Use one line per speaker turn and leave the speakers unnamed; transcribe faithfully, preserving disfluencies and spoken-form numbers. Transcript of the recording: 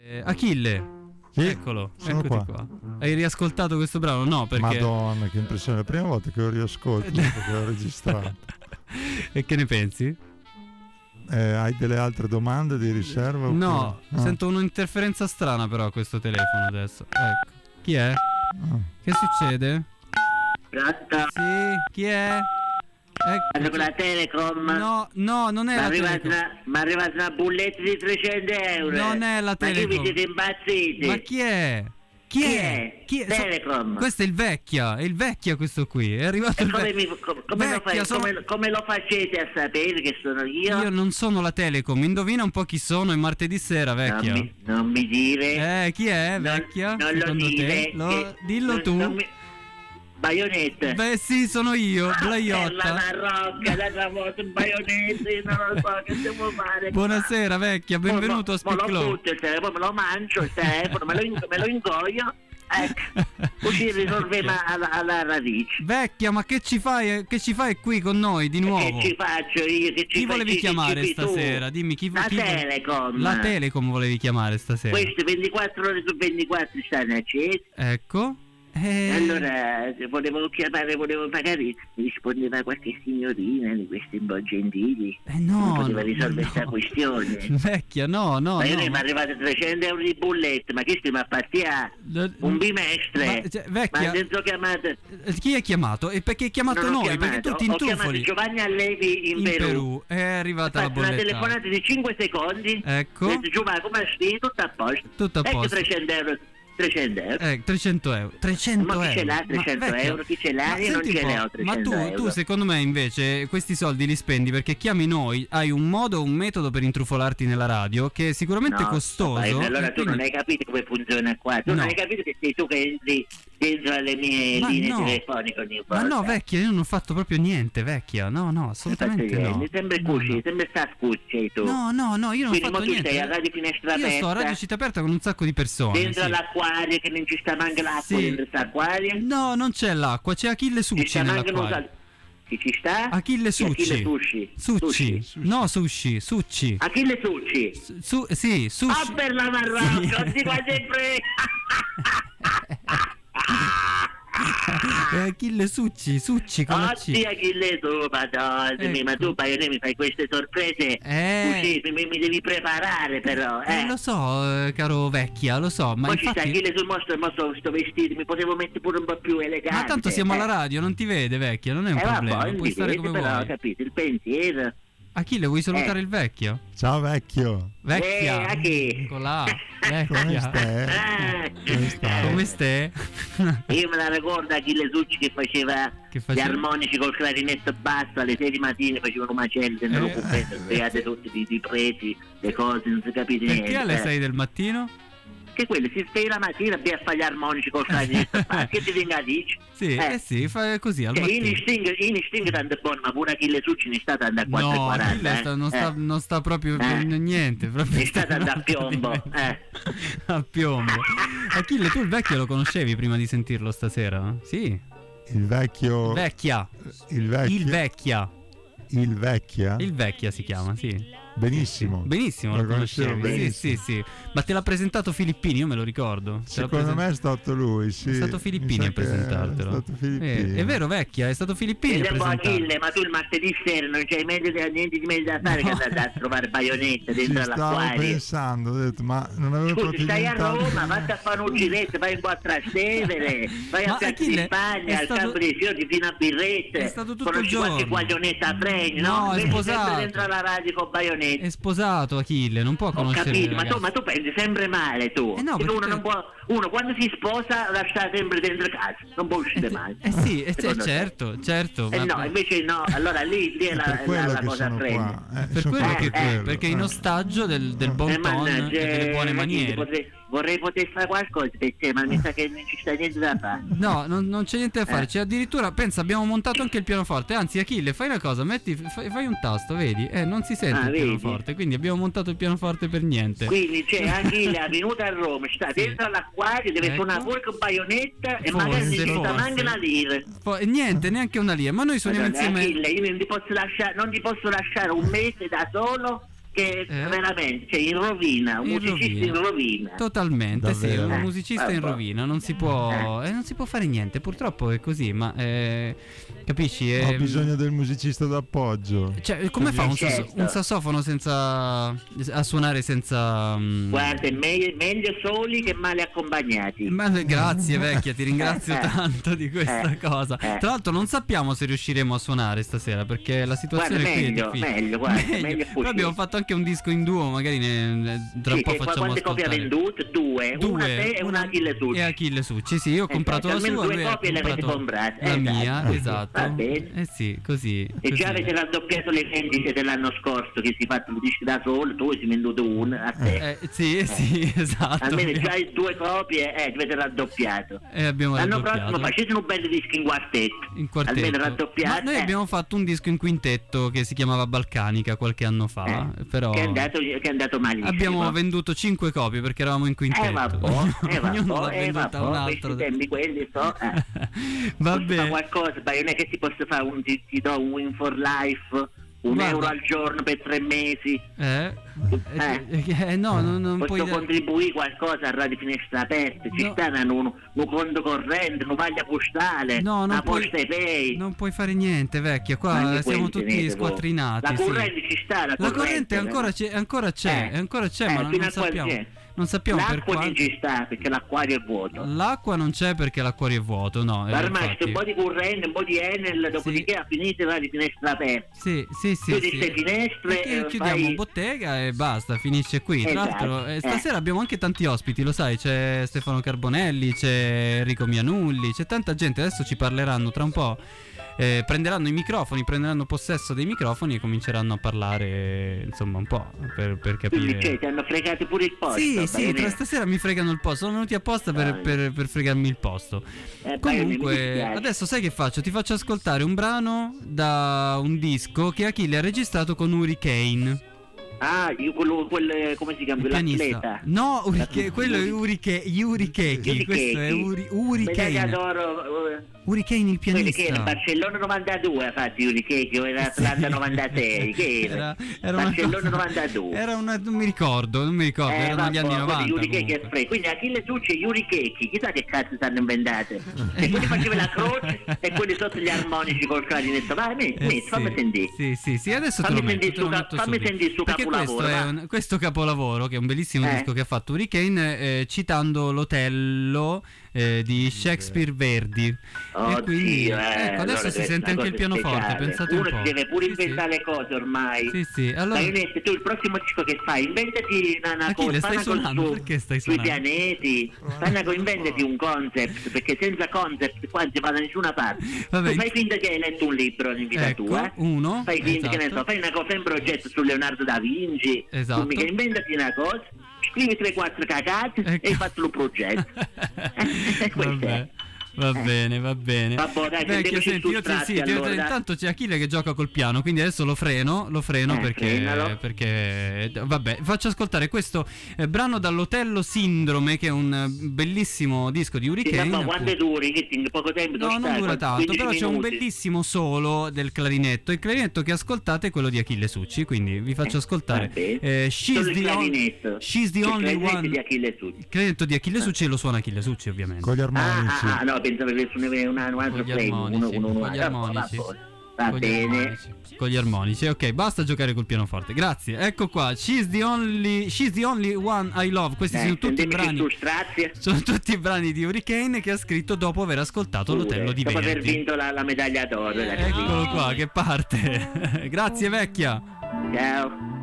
Eh, Achille,
sì,
eccolo,
sono
eccoti
qua.
qua. Hai riascoltato questo brano? No, perché...
Madonna, che impressione, la prima volta che lo riascolto dopo che l'ho registrato.
E che ne pensi?
Eh, hai delle altre domande di riserva?
No,
ah.
sento un'interferenza strana però a questo telefono adesso. Ecco. Chi è?
Ah.
Che succede?
Pronto?
Sì, chi è?
Ecco. Con la Telecom?
No, no, non è la Telecom.
Mi è arrivata una bulletta di trecento euro.
Non è la Telecom.
Ma chi vi siete impazziti?
Ma chi è? Chi,
chi
è?
è?
Chi è?
Telecom.
So, questo è il vecchia, è il vecchia questo qui. È arrivato
e
il
come,
vecchia.
Mi, come, come,
vecchia,
lo fai,
sono...
come, come lo facete a sapere che sono io?
Io non sono la Telecom, indovina un po' chi sono, è martedì sera, vecchia.
Non mi, non mi dire.
Eh, chi è, vecchia?
Non, non
secondo
lo dire.
te? Lo, dillo
non,
tu.
Non mi... Baionetta.
Beh sì, sono io, Blaiotta.
La Marocca, l'altra volta un baionetta, io non lo so che devo fare.
Buonasera vecchia, benvenuto a Speak Low.
Me lo butto il telefono, me lo mangio il telefono, me lo, me lo ingoio. Ecco, così risolviamo alla, alla radice.
Vecchia, ma che ci fai che ci fai qui con noi di nuovo?
Che ci faccio io? Che ci
chi volevi
chi,
chiamare
chi
stasera?
Tu?
Dimmi chi
La
chi
Telecom.
La Telecom volevi chiamare stasera.
Queste ventiquattro ore su ventiquattro stanno accese.
Ecco.
E allora volevo chiamare, volevo magari mi rispondeva qualche signorina di questi un po' gentili.
Eh no,
poteva
no,
risolvere questa
no.
questione.
Vecchia, no, no.
Ma io
no,
ne mi è arrivato trecento euro di bollette, ma che stiamo a partire un bimestre?
Ma, cioè, vecchia,
ma senza chiamato.
Chi hai chiamato? E perché hai chiamato
non
noi?
Chiamato.
Perché tu ti
Ho
intufoli.
chiamato Giovanni Allevi in,
in
Perù.
Perù. È arrivata la bolletta.
Una telefonata di cinque secondi.
Ecco.
Detto, Giovanni, come stai? Tutto a posto.
Tutto a posto.
Ecco trecento euro. trecento euro.
Eh, trecento euro. trecento
ma chi
euro.
ce l'ha trecento
ma,
euro? Chi ce l'ha? Io non ce ne ho trecento
ma tu,
euro.
tu secondo me invece questi soldi li spendi perché chiami noi, hai un modo, un metodo per intrufolarti nella radio che è sicuramente
no,
costoso.
Vai, allora tu
quindi...
non hai capito come funziona qua. Tu
no.
non hai capito che sei tu che entri dentro alle mie
ma
linee
no.
telefoniche ogni volta.
Ma no, vecchia, io non ho fatto proprio niente, vecchia. No, no, assolutamente no.
Mi sembra
no,
cucci,
no.
sembra sta scucci tu.
No, no, no, io non
Quindi
ho fatto
tu
niente.
Stai a radio finestra
io
aperta.
sto a radio città aperta con un sacco di persone.
Dentro
sì.
l'acquario che non ci sta manca l'acqua
sì.
dentro quest'acquario?
No, non c'è l'acqua, c'è Achille Succi nell'acquario.
Chi ci sta?
Achille Succi.
Achille Sushi.
Sushi. Sushi. No, Sushi, Succi.
Achille Succi.
Su, su, sì, Sushi.
Ah, per la Marocca, non si fa sempre.
È Achille Succi, Succi con la C.
Oddio Achille tu, madonna, ecco. Ma tu Baionè mi fai queste sorprese
eh.
così, mi, mi devi preparare però eh.
eh lo so, eh, caro vecchia, lo so. Ma
poi
infatti...
ci sta Achille sul mostro, il mostro sto vestito, mi potevo mettere pure un po' più elegante.
Ma tanto siamo
eh.
alla radio, non ti vede vecchia, non è un
eh,
problema,
poi,
puoi stare
vede,
come
però,
vuoi.
Ho capito, il pensiero.
Achille, vuoi salutare
eh.
il vecchio?
Ciao vecchio.
Vecchia.
Eh, chi?
Con la vecchia.
Come stai?
Ah,
Come stai?
Come stai?
Io me la ricordo Achille Succi che faceva,
che faceva
gli armonici col clarinetto basso alle sei di mattina, facevano macelli dentro
eh.
lo cuppetto, spiegate tutti i, i preti, le cose, non si capite niente.
Perché alle sei del mattino?
Che quelli si sveglia la mattina e a fare gli armonici col clarinetto basso, che ti venga a dire?
Sì, eh, eh sì, fa così al
cioè,
mattino.
In Sting, in Sting tanto buono, ma pure Achille Succi ne sta tanto a quattro e quaranta.
No, Achille sta, non, sta,
eh.
non sta proprio
eh.
niente, proprio
ne sta tanto a piombo, eh.
a piombo. Achille, tu il vecchio lo conoscevi prima di sentirlo stasera? Sì.
Il vecchio.
Vecchia.
Il vecchio.
Il vecchia.
Il vecchia?
Il vecchia si chiama, sì.
Benissimo.
Sì, benissimo, lo, lo conoscevi. Sì, sì, sì. Ma te l'ha presentato Filippini, io me lo ricordo.
Secondo
present...
me è stato lui, sì.
È stato Filippini a presentartelo.
È stato Filippini.
Eh, è vero, vecchia, è stato Filippini a presentarlo.
Achille, ma tu il martedì sera non c'hai meglio, niente di meglio da fare no. che andare a trovare baionette dentro
Ci
all'acquario.
Stavo pensando, ho detto, ma non avevo
Scusi, stai a
nient'altro.
Roma, vatti a fare un giretto, vai un po' a Trastevere, vai
ma
a Piazza di Spagna, al
stato...
Campo dei Fiori fino a Birrette.
È stato tutto
conosci
il giorno.
qualche guaglionetta a Fregno,
no?
No,
è sposato.
dentro alla radio con baionette.
È sposato Achille, non può conoscere.
Ho capito, ma tu, ma tu pensi sempre male tu.
Eh no,
uno,
te...
non può, uno quando si sposa lascia sempre dentro casa, non può uscire
eh,
mai.
Eh sì, eh, eh, certo, certo.
Eh
ma...
no, invece no, allora lì, lì è la, la, la cosa a prendere.
Eh,
per quello che
quello.
perché in ostaggio del, del bon
eh,
ton e delle buone maniere.
Potrei, vorrei poter fare qualcosa per te, ma mi sa che non ci sta niente da fare.
No, non, non c'è niente da fare.
Eh.
C'è addirittura, pensa, abbiamo montato anche il pianoforte. Anzi, Achille, fai una cosa, metti, fai, fai un tasto, vedi? Eh, non si sente
ah,
il
vedi?
pianoforte. Quindi abbiamo montato il pianoforte per niente.
Quindi c'è Achille è venuto a Roma, sta sì. dentro all'acquario, deve ecco. suonare pure con baionetta e
forse,
magari non
forse.
sta manca una lira.
For- niente, neanche una lira. Ma noi suoniamo
Madonna,
insieme.
Achille, io non ti posso lasciare, non ti posso lasciare un mese da solo che
Eh?
veramente, cioè, in rovina, un
In
musicista in rovina.
Totalmente, sì,
Davvero?
un
Eh,
musicista
eh,
in
boh.
rovina, non si può eh, non si può fare niente, purtroppo è così, ma eh, capisci?
Ho
Eh,
bisogno del musicista d'appoggio.
Cioè, come fa un, sasso-
Certo.
un sassofono senza a suonare senza mm,
Guarda, è meglio, meglio soli che male accompagnati.
Ma grazie vecchia, ti ringrazio
Eh, eh.
tanto di questa
Eh,
cosa.
eh.
Tra l'altro non sappiamo se riusciremo a suonare stasera perché la situazione
Guarda,
qui è
meglio,
difficile.
meglio, guarda, meglio così.
Poi abbiamo fatto anche un disco in duo, magari ne, ne- tra
Sì,
un po'
che qua
facciamo
quante copie ha
ascoltare.
vendute? Due, una a te e una a Achille Succi.
E Achille Succi, sì, io ho
Esatto,
comprato la
almeno
sua,
due
lui ha
copie le avete
comprato
comprate.
la
Esatto.
mia, esatto.
Va bene.
Eh sì, così.
E
così.
già avete raddoppiato le vendite dell'anno scorso che si fatto dischi da solo, tu si è venduto una a te.
Eh, sì, sì, esatto.
Almeno
abbiamo-
già hai due copie, eh, avete raddoppiato.
E abbiamo
L'anno
raddoppiato.
prossimo facete un bel disco in quartetto.
In quartetto.
Almeno raddoppiato.
Ma noi
eh,
abbiamo fatto un disco in quintetto che si chiamava Balcanica qualche anno fa,
eh,
però
che è andato, che è andato malissimo.
abbiamo venduto cinque copie perché eravamo in quintetto.
Eh vabbè, eh
Ognuno l'ha
vabbè, eh
venduta a un
vabbè,
altro.
questi tempi quelli so, eh.
Va
Posso fare
bene.
qualcosa, ma non è che ti posso fare un ti, ti do un win for life, un
Guarda.
euro al giorno per tre mesi.
Eh?
Eh.
Eh, eh, no, non, non
Posso
puoi.
contribuire qualcosa a Radio Finestra Aperte, ci
No.
sta un, un conto corrente, una paglia postale,
No, non
una
puoi,
posta e pay.
non puoi fare niente, vecchia.
Ma
Qua
anche
siamo
quelli
tutti
tenete voi.
squattrinati.
La
sì.
corrente ci sta, la,
La corrente
eh.
ancora c'è, ancora c'è,
Eh.
ancora c'è,
Eh,
ma non,
fino
non
a qual
sappiamo.
c'è?
Non sappiamo per
L'acqua non
quanto.
ci sta perché l'acquario è vuoto.
L'acqua non c'è perché l'acquario è vuoto, no. eh,
Ma ormai c'è
infatti.
un po' di corrente, un po' di Enel, dopodiché ha finito la di Finestra Aperta.
Sì, sì, sì.
Chiudi
sì.
ste finestre,
Perché
eh,
chiudiamo
fai-
bottega e basta, finisce qui. Tra
Esatto,
l'altro, eh,
eh.
stasera abbiamo anche tanti ospiti, lo sai, c'è Stefano Carbonelli, c'è Enrico Mianulli, c'è tanta gente, adesso ci parleranno tra un po'. Eh, prenderanno i microfoni, prenderanno possesso dei microfoni e cominceranno a parlare, insomma, un po' per, per
Quindi
capire.
cioè, ti hanno fregato pure il posto.
Sì, sì,
Bene.
tra stasera mi fregano il posto, sono venuti apposta per,
Dai.
per, per fregarmi il posto.
Eh, beh, mi
Comunque,
dispiace.
adesso sai che faccio? Ti faccio ascoltare un brano da un disco che Achille ha registrato con Hurricane.
Ah, io quello, quel, come si chiama?
Il pianista.
L'atleta.
No, Uriche-
La-
quello è Uriche- Yuri Keki.
Yuri
Questo è
Keki.
Uri- Hurricane.
Medaglia d'oro, eh,
Hurricane il
quelli che era
pianista.
Barcellona novantadue ha fatto Yuri Keki, o era Atlanta novantasei, che era?
Era, era una
Barcellona
cosa-
novantadue.
Era una, non mi ricordo, non mi ricordo,
Eh,
erano gli
vabbè,
anni novanta.
Yuri Keki è
comunque.
spray. Quindi Achille Succi e Yuri Keki, chissà che cazzo stanno inventate. E quelli facevano la croce e quelli sotto gli armonici col clarinetto. Vai, metti,
Eh,
metti,
sì,
fammi sentire.
Sì, sì, sì, adesso
Fammi
te lo metto,
sentire
te lo
sto ca-
metto
fammi
subito.
sentire sto
Perché
capolavoro,
questo, è
va.
un- questo capolavoro, che è un bellissimo
Eh.
disco che ha fatto Hurricane, eh, citando l'Otello eh, di Shakespeare Verdi.
Oh,
e quindi,
Dio, eh,
ecco, adesso
allora
si
questa
sente
è
anche
una
il
cosa
pianoforte,
speciale.
pensate un
Uno
po'.
si deve pure
Sì,
inventare
sì.
le cose ormai.
Sì, sì, allora...
Marionette, tu il prossimo disco che fai, inventati una, una
Achille,
cosa,
stai
fai una
suonando?
cosa su-
Perché stai
sui
suonando?
pianeti, fai una cosa, inventati un concept, perché senza concept qua non si va da nessuna parte.
Vabbè,
Tu fai finta che hai letto un libro in vita
ecco,
tua,
uno,
fai finta che ne
esatto.
so, fai una cosa, fai un progetto su Leonardo da Vinci,
Esatto.
tu mica inventati una cosa, scrivi tre quattro cagate
Ecco.
e hai fatto il progetto. Questo
Vabbè.
è.
Va
Eh.
bene, va bene.
Vabbè, dai,
Vecchio,
sentiamoci
senti, io ti,
su
sì,
Strazzi,
ti-
allora, dai.
intanto c'è Achille che gioca col piano, quindi adesso lo freno, lo freno
Eh,
perché,
frenalo.
perché vabbè, faccio ascoltare questo eh, brano dall'Otello Sindrome, che è un eh, bellissimo disco di
Sì,
Hurricane.
ma quando
appunto.
duri, che in poco tempo
No,
sono
non
stai,
dura tanto,
quindici
però c'è un
minuti.
bellissimo solo del clarinetto. Il clarinetto che ascoltate è quello di Achille Succi, quindi vi faccio
Eh,
ascoltare.
vabbè.
Eh, she's,
Solo il
the on-
clarinetto.
she's the
Il
only
clarinetto
one.
di Achille Succi.
Il clarinetto di Achille Succi e lo suona Achille Succi, ovviamente.
Con gli
Ah,
armonici.
ah, ah, no, pensavo che suonavi una, un altro
Con gli
play,
armonici,
uno, uno, uno,
con gli
va-
armonici.
Va, va
Con gli
bene.
armonici. Con gli armonici, ok, basta giocare col pianoforte. Grazie. Ecco qua. She's the only, she's the only one I love. Questi
Eh,
sono tutti i
sentimi
brani.
su Strazia.
Sono tutti i brani di Hurricane che ha scritto dopo aver ascoltato
Pure,
l'Otello di
dopo aver
Verdi.
vinto la, la medaglia d'oro. la
Eccolo
capito?
qua, che parte. Grazie vecchia.
Ciao.